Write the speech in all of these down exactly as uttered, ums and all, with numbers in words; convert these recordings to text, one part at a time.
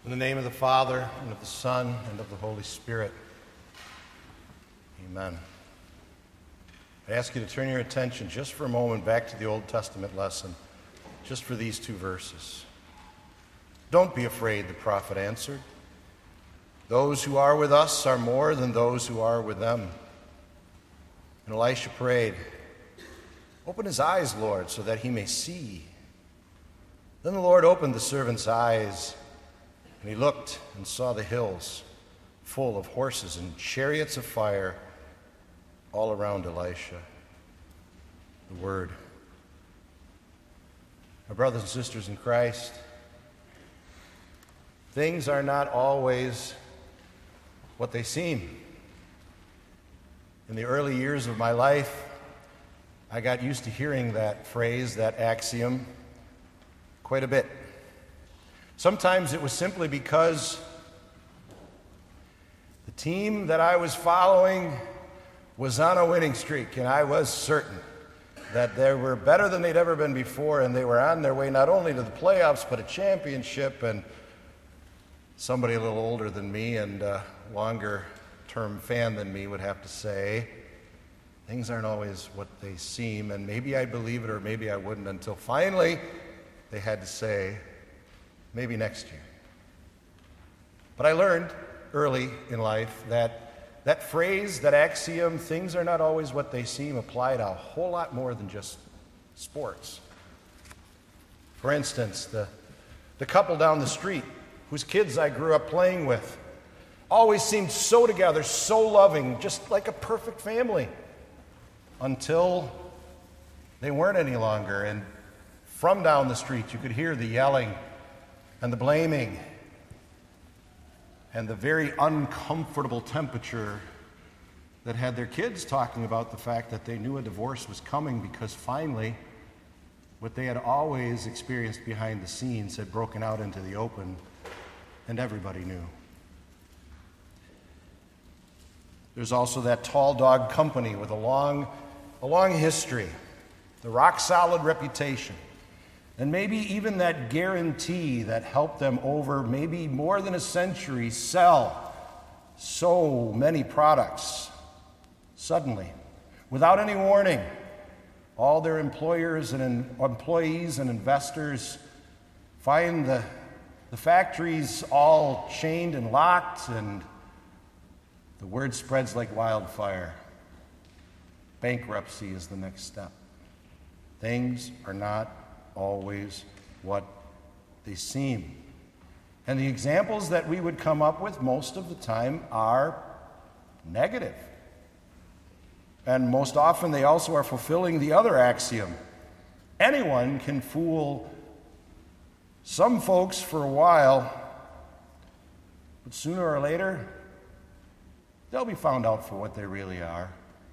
In the name of the Father, and of the Son, and of the Holy Spirit. Amen. I ask you to turn your attention just for a moment back to the Old Testament lesson, just for these two verses. Don't be afraid, the prophet answered. Those who are with us are more than those who are with them. And Elisha prayed, "Open his eyes, Lord, so that he may see." Then the Lord opened the servant's eyes, and he looked and saw the hills full of horses and chariots of fire all around Elisha. The Word. My brothers and sisters in Christ, things are not always what they seem. In the early years of my life, I got used to hearing that phrase, that axiom, quite a bit. Sometimes it was simply because the team that I was following was on a winning streak, and I was certain that they were better than they'd ever been before, and they were on their way not only to the playoffs, but a championship. And somebody a little older than me and a longer-term fan than me would have to say, things aren't always what they seem, and maybe I'd believe it or maybe I wouldn't, until finally they had to say, maybe next year. But I learned early in life that that phrase, that axiom, things are not always what they seem, applied a whole lot more than just sports. For instance, the, the couple down the street whose kids I grew up playing with always seemed so together, so loving, just like a perfect family, until they weren't any longer. And from down the street, you could hear the yelling and the blaming and the very uncomfortable temperature that had their kids talking about the fact that they knew a divorce was coming because finally what they had always experienced behind the scenes had broken out into the open, and everybody knew. There's also that tall dog company with a long, a long history, the rock-solid reputation, and maybe even that guarantee that helped them over maybe more than a century sell so many products. Suddenly, without any warning, all their employers and in, employees and investors find the, the factories all chained and locked, and the word spreads like wildfire. Bankruptcy is the next step. Things are not always what they seem. And the examples that we would come up with most of the time are negative. And most often they also are fulfilling the other axiom. Anyone can fool some folks for a while, but sooner or later, they'll be found out for what they really are.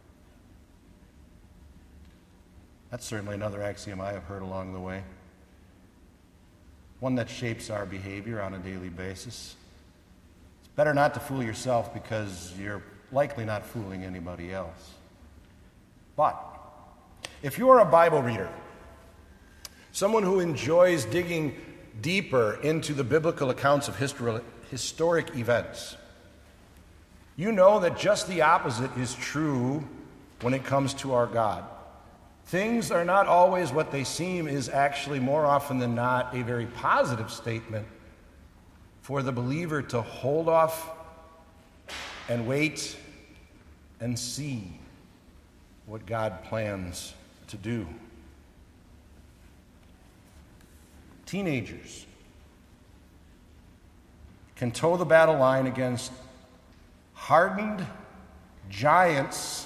That's certainly another axiom I have heard along the way, one that shapes our behavior on a daily basis. It's better not to fool yourself because you're likely not fooling anybody else. But if you are a Bible reader, someone who enjoys digging deeper into the biblical accounts of histori- historic events, you know that just the opposite is true when it comes to our God. Things are not always what they seem is actually more often than not a very positive statement for the believer to hold off and wait and see what God plans to do. Teenagers can toe the battle line against hardened giants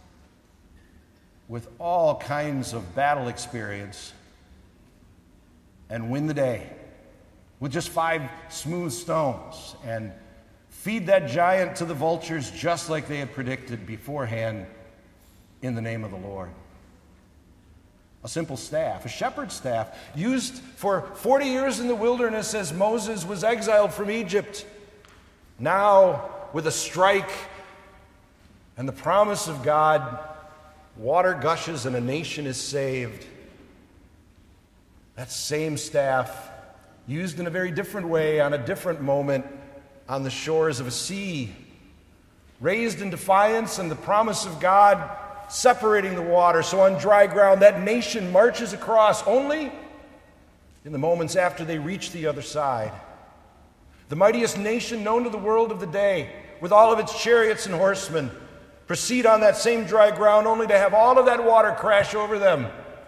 with all kinds of battle experience and win the day with just five smooth stones and feed that giant to the vultures just like they had predicted beforehand in the name of the Lord. A simple staff, a shepherd's staff, used for forty years in the wilderness as Moses was exiled from Egypt. Now, with a strike and the promise of God, water gushes and a nation is saved. That same staff used in a very different way on a different moment on the shores of a sea, raised in defiance and the promise of God separating the water. So on dry ground, that nation marches across only in the moments after they reach the other side. The mightiest nation known to the world of the day, with all of its chariots and horsemen, proceed on that same dry ground only to have all of that water crash over them,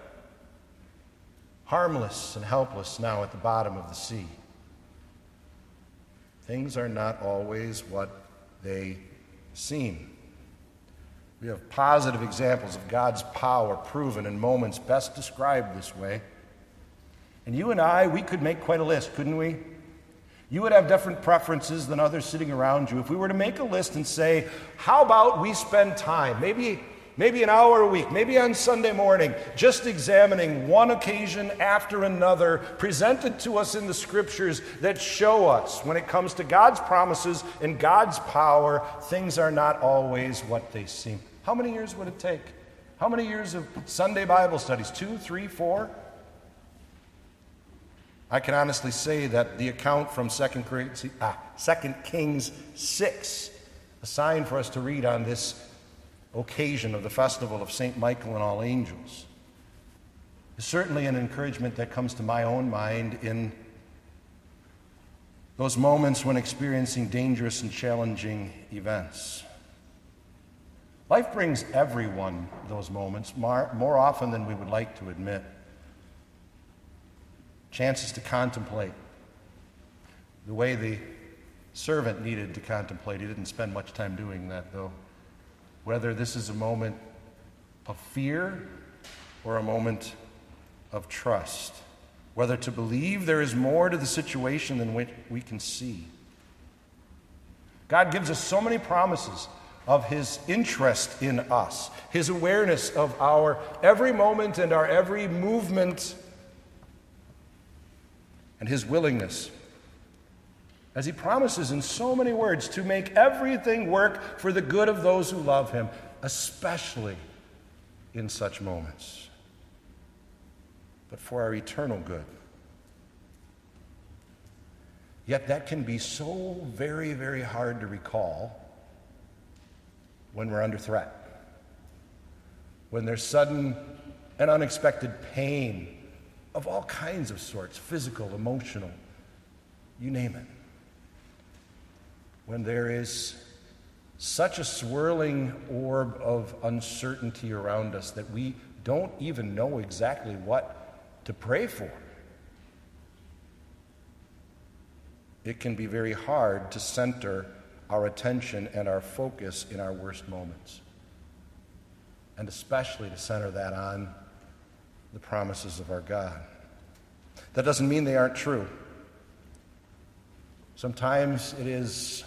harmless and helpless now at the bottom of the sea. Things are not always what they seem. We have positive examples of God's power proven in moments best described this way. And you and I, we could make quite a list, couldn't we? You would have different preferences than others sitting around you. If we were to make a list and say, how about we spend time, maybe, maybe an hour a week, maybe on Sunday morning, just examining one occasion after another presented to us in the Scriptures that show us, when it comes to God's promises and God's power, things are not always what they seem. How many years would it take? How many years of Sunday Bible studies? Two, three, four? I can honestly say that the account from Second Kings six, assigned for us to read on this occasion of the festival of Saint Michael and all angels, is certainly an encouragement that comes to my own mind in those moments when experiencing dangerous and challenging events. Life brings everyone those moments, more, more often than we would like to admit. Chances to contemplate the way the servant needed to contemplate. He didn't spend much time doing that, though. Whether this is a moment of fear or a moment of trust. Whether to believe there is more to the situation than what we can see. God gives us so many promises of His interest in us, His awareness of our every moment and our every movement, and His willingness, as He promises in so many words, to make everything work for the good of those who love Him, especially in such moments, but for our eternal good. Yet that can be so very, very hard to recall when we're under threat, when there's sudden and unexpected pain of all kinds of sorts, physical, emotional, you name it. When there is such a swirling orb of uncertainty around us that we don't even know exactly what to pray for. It can be very hard to center our attention and our focus in our worst moments, and especially to center that on the promises of our God. That doesn't mean they aren't true. Sometimes it is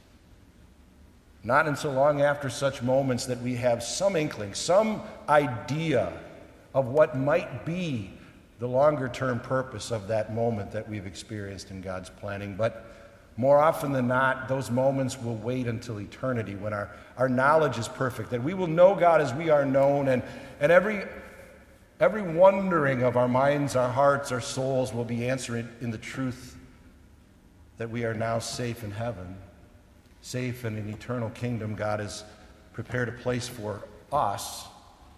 not until long after such moments that we have some inkling, some idea of what might be the longer-term purpose of that moment that we've experienced in God's planning. But more often than not, those moments will wait until eternity, when our, our knowledge is perfect, that we will know God as we are known, and, and every Every wondering of our minds, our hearts, our souls will be answered in the truth that we are now safe in heaven, safe in an eternal kingdom God has prepared a place for us.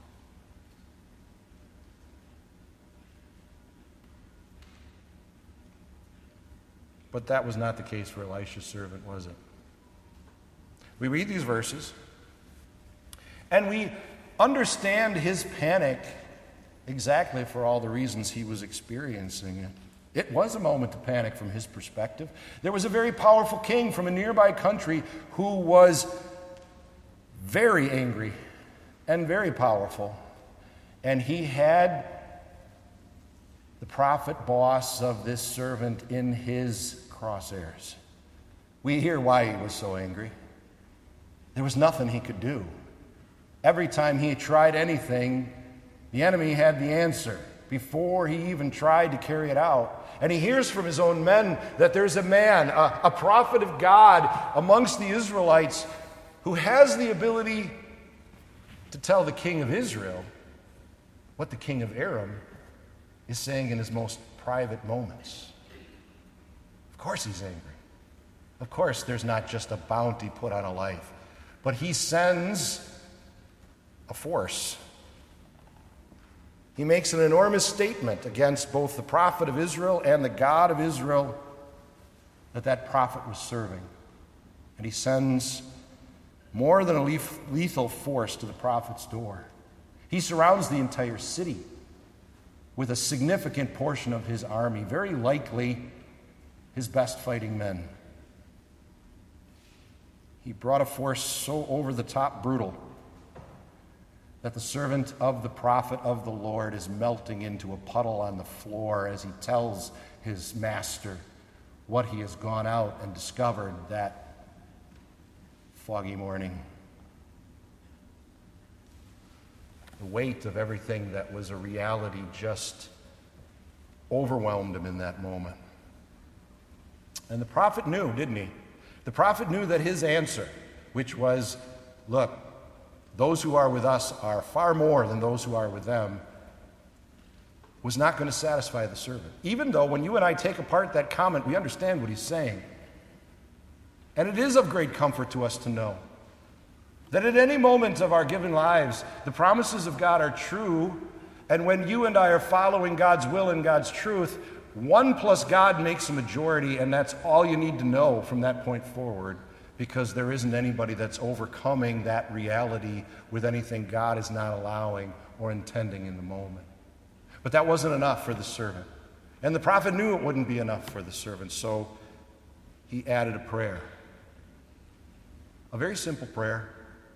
But that was not the case for Elisha's servant, was it? We read these verses, and we understand his panic exactly for all the reasons he was experiencing it. It was a moment to panic from his perspective. There was a very powerful king from a nearby country who was very angry and very powerful. And he had the prophet boss of this servant in his crosshairs. We hear why he was so angry. There was nothing he could do. Every time he tried anything, the enemy had the answer before he even tried to carry it out. And he hears from his own men that there's a man, a, a prophet of God amongst the Israelites, who has the ability to tell the king of Israel what the king of Aram is saying in his most private moments. Of course he's angry. Of course there's not just a bounty put on a life, but he sends a force. He makes an enormous statement against both the prophet of Israel and the God of Israel that that prophet was serving. And he sends more than a lethal force to the prophet's door. He surrounds the entire city with a significant portion of his army, very likely his best fighting men. He brought a force so over-the-top brutal that the servant of the prophet of the Lord is melting into a puddle on the floor as he tells his master what he has gone out and discovered that foggy morning. The weight of everything that was a reality just overwhelmed him in that moment. And the prophet knew, didn't he? The prophet knew that his answer, which was, look, those who are with us are far more than those who are with them, was not going to satisfy the servant. Even though when you and I take apart that comment, we understand what he's saying. And it is of great comfort to us to know that at any moment of our given lives, the promises of God are true, and when you and I are following God's will and God's truth, one plus God makes a majority, and that's all you need to know from that point forward, because there isn't anybody that's overcoming that reality with anything God is not allowing or intending in the moment. But that wasn't enough for the servant. And the prophet knew it wouldn't be enough for the servant, so he added a prayer. A very simple prayer.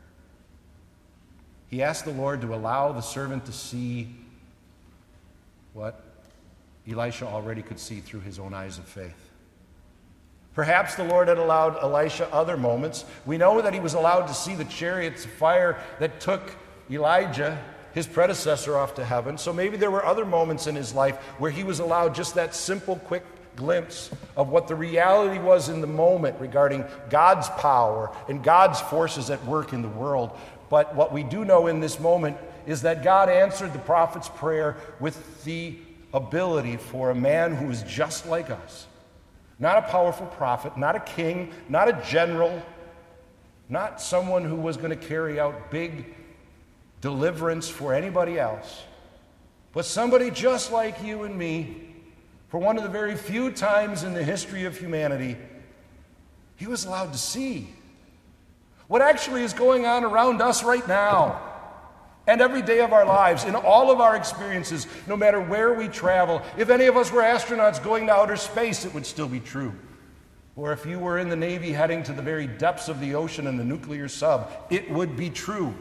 He asked the Lord to allow the servant to see what Elisha already could see through his own eyes of faith. Perhaps the Lord had allowed Elisha other moments. We know that he was allowed to see the chariots of fire that took Elijah, his predecessor, off to heaven. So maybe there were other moments in his life where he was allowed just that simple, quick glimpse of what the reality was in the moment regarding God's power and God's forces at work in the world. But what we do know in this moment is that God answered the prophet's prayer with the ability for a man who is just like us. Not a powerful prophet, not a king, not a general, not someone who was going to carry out big deliverance for anybody else, but somebody just like you and me. For one of the very few times in the history of humanity, he was allowed to see what actually is going on around us right now and every day of our lives, in all of our experiences, no matter where we travel. If any of us were astronauts going to outer space, it would still be true. Or if you were in the Navy heading to the very depths of the ocean in the nuclear sub, it would be true.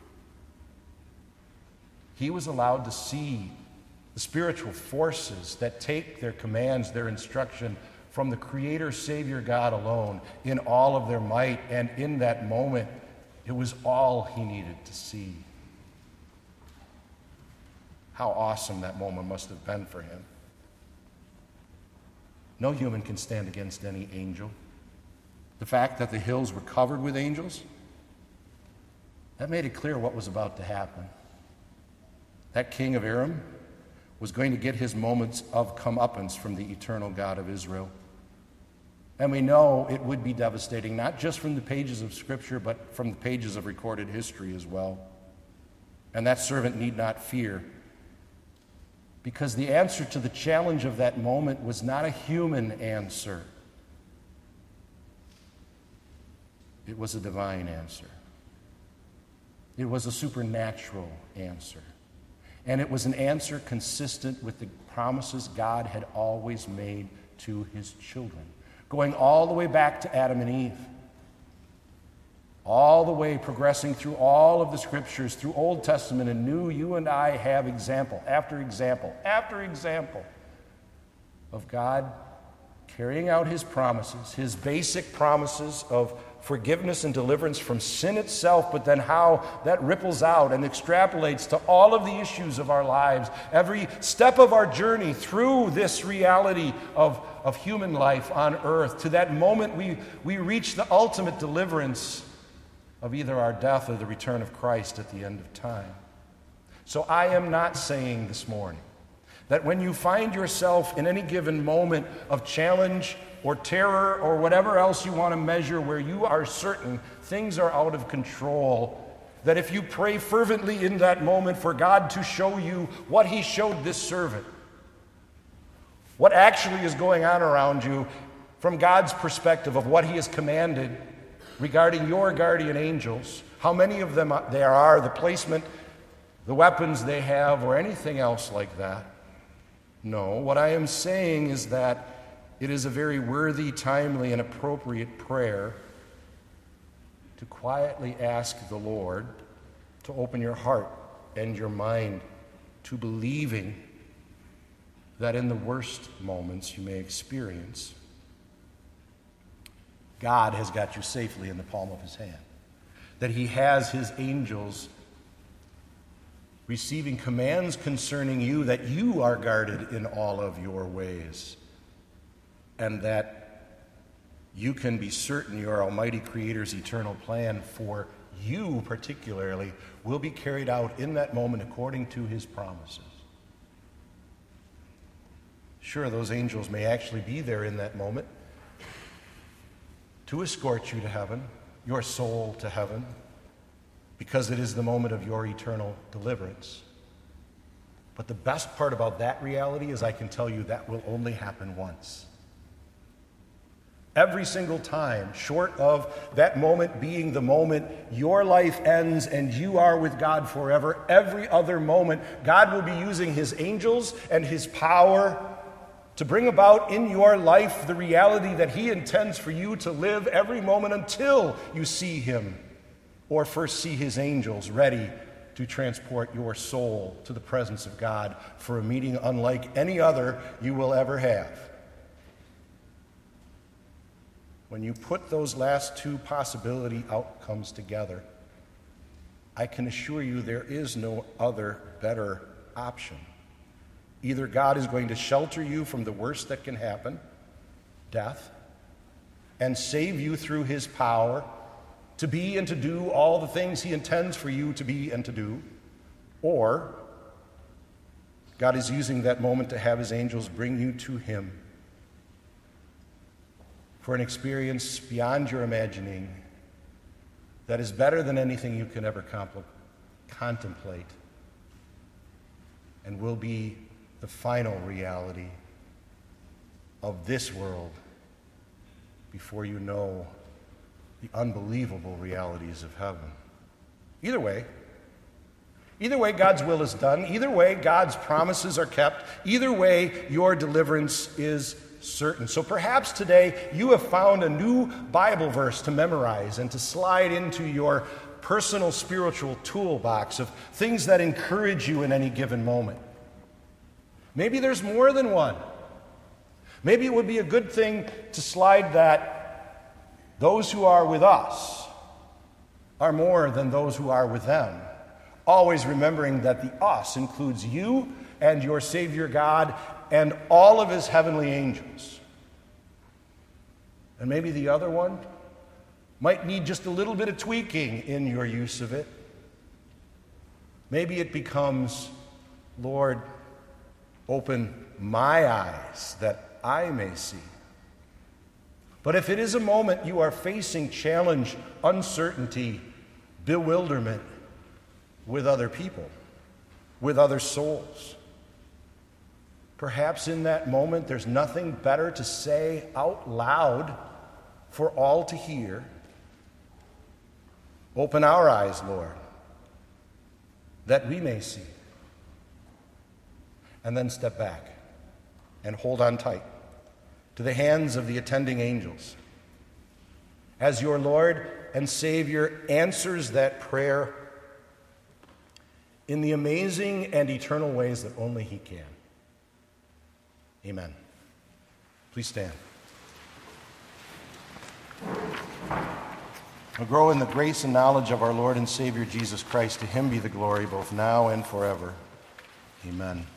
He was allowed to see the spiritual forces that take their commands, their instruction from the Creator, Savior God alone in all of their might. And in that moment, it was all he needed to see. How awesome that moment must have been for him. No human can stand against any angel. The fact that the hills were covered with angels, that made it clear what was about to happen. That king of Aram was going to get his moments of comeuppance from the eternal God of Israel. And we know it would be devastating, not just from the pages of Scripture, but from the pages of recorded history as well. And that servant need not fear, because the answer to the challenge of that moment was not a human answer. It was a divine answer. It was a supernatural answer. And it was an answer consistent with the promises God had always made to his children, going all the way back to Adam and Eve, all the way progressing through all of the Scriptures, through Old Testament and New. You and I have example after example after example of God carrying out his promises, his basic promises of forgiveness and deliverance from sin itself, but then how that ripples out and extrapolates to all of the issues of our lives, every step of our journey through this reality of, of human life on earth, to that moment we, we reach the ultimate deliverance of either our death or the return of Christ at the end of time. So I am not saying this morning That when you find yourself in any given moment of challenge or terror or whatever else you want to measure where you are certain things are out of control, that if you pray fervently in that moment for God to show you what he showed this servant, what actually is going on around you from God's perspective of what he has commanded regarding your guardian angels, how many of them there are, the placement, the weapons they have, or anything else like that. No, what I am saying is that it is a very worthy, timely, and appropriate prayer to quietly ask the Lord to open your heart and your mind to believing that in the worst moments you may experience, God has got you safely in the palm of his hand, that he has his angels receiving commands concerning you, that you are guarded in all of your ways, and that you can be certain your Almighty Creator's eternal plan for you particularly will be carried out in that moment according to his promises. Sure, those angels may actually be there in that moment to escort you to heaven, your soul to heaven, because it is the moment of your eternal deliverance. But the best part about that reality is I can tell you that will only happen once. Every single time, short of that moment being the moment your life ends and you are with God forever, every other moment, God will be using his angels and his power to bring about in your life the reality that he intends for you to live every moment until you see him, or first see his angels ready to transport your soul to the presence of God for a meeting unlike any other you will ever have. When you put those last two possibility outcomes together, I can assure you there is no other better option. Either God is going to shelter you from the worst that can happen, death, and save you through his power to be and to do all the things he intends for you to be and to do, or God is using that moment to have his angels bring you to him for an experience beyond your imagining that is better than anything you can ever compl- contemplate and will be the final reality of this world before you know the unbelievable realities of heaven. Either way, either way God's will is done. Either way God's promises are kept. Either way your deliverance is certain. So perhaps today you have found a new Bible verse to memorize and to slide into your personal spiritual toolbox of things that encourage you in any given moment. Maybe there's more than one. Maybe it would be a good thing to slide that those who are with us are more than those who are with them. Always remembering that the us includes you and your Savior God and all of his heavenly angels. And maybe the other one might need just a little bit of tweaking in your use of it. Maybe it becomes, Lord, open my eyes that I may see. But if it is a moment you are facing challenge, uncertainty, bewilderment with other people, with other souls, perhaps in that moment there's nothing better to say out loud for all to hear. Open our eyes, Lord, that we may see. And then step back and hold on tight to the hands of the attending angels as your Lord and Savior answers that prayer in the amazing and eternal ways that only he can. Amen. Please stand. We'll grow in the grace and knowledge of our Lord and Savior Jesus Christ. To him be the glory both now and forever. Amen.